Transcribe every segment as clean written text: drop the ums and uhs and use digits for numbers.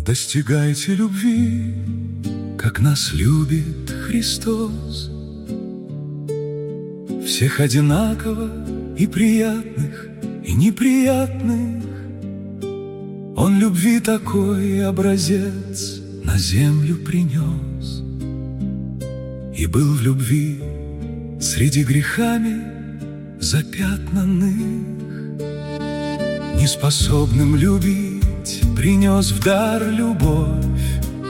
Достигайте любви, как нас любит Христос. Всех одинаково, и приятных, и неприятных. Он любви такой образец на землю принес. И был в любви среди грехами запятнанных. Неспособным любить принес в дар любовь.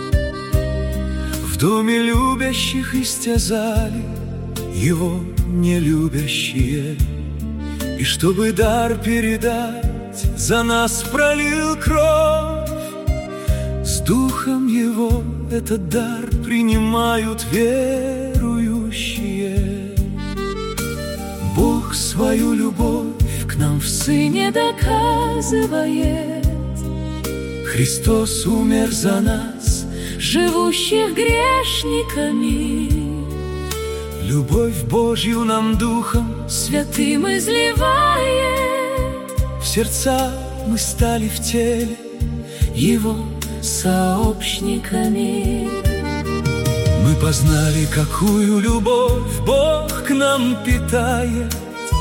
В доме любящих истязали его нелюбящие. И чтобы дар передать, за нас пролил кровь. С духом его этот дар принимают верующие. Бог свою любовь к нам в Сыне доказывает. Христос умер за нас, живущих грешниками. Любовь Божью нам Духом Святым изливает. В сердца мы стали в теле Его сообщниками. Мы познали, какую любовь Бог к нам питает,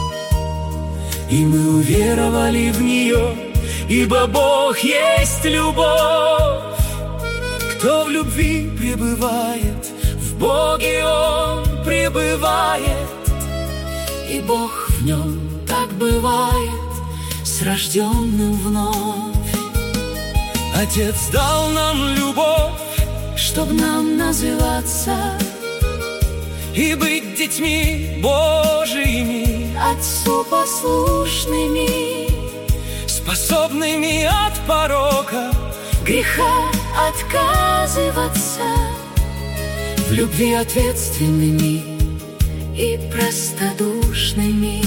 и мы уверовали в нее, ибо Бог есть любовь. Кто в любви пребывает, в Боге Он пребывает, и Бог в нем так бывает с рожденным вновь. Отец дал нам любовь, чтоб нам называться и быть детьми Божиими, Отцу послушными, способными от порока греха отказываться, в любви ответственными и простодушными.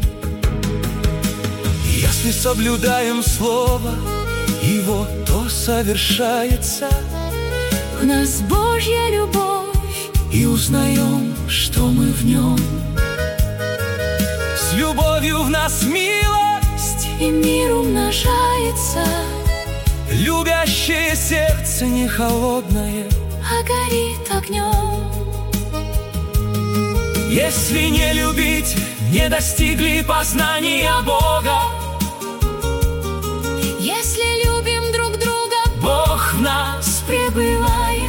Если соблюдаем слово Его, то совершается в нас Божья любовь, и узнаем, что мы в Нем. С любовью в нас милость, и мир умножается. Любящее сердце не холодное, а горит огнем. Если не любить, не достигли познания Бога. Если любим друг друга, Бог в нас пребывает.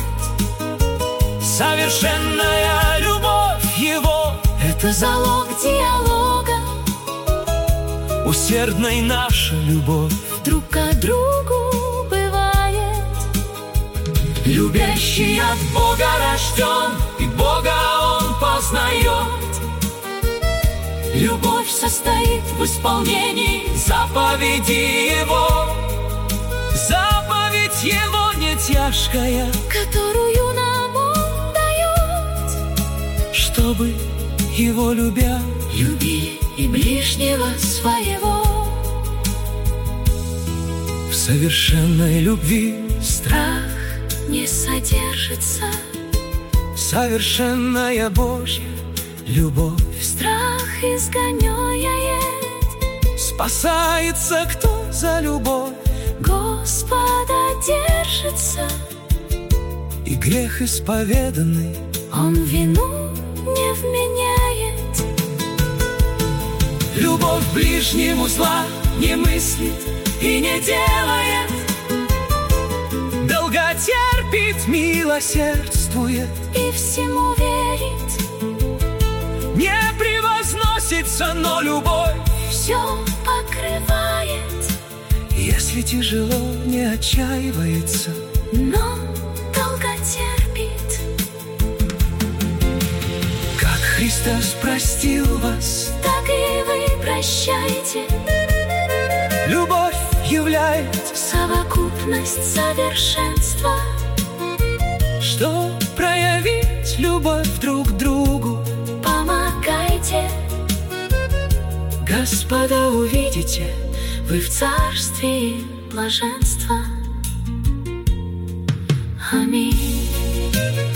Совершенная любовь Его — это залог диалога. Усердной наша любовь друг к другу бывает. Любящий от Бога рожден, и Бога Он познает. Любовь состоит в исполнении заповеди Его. Заповедь Его не тяжкая, которую нам Он дает, чтобы Его любя, люби и ближнего своего. В совершенной любви страх не содержится. Совершенная Божья любовь страх изгоняет. Спасается кто за любовь Господа держится. И грех исповеданный Он вину не вменяет. Любовь ближнему зла не мыслит и не делает. Долготерпит, милосердствует и всему верит. Не превозносится, но любовь все покрывает. Если тяжело, не отчаивается, но долго терпит. Как Христос простил вас, так и вы прощайте. Любовь являет совокупность совершенства. Что проявить любовь друг к другу, помогайте. Господа увидите вы в царстве блаженства. Аминь.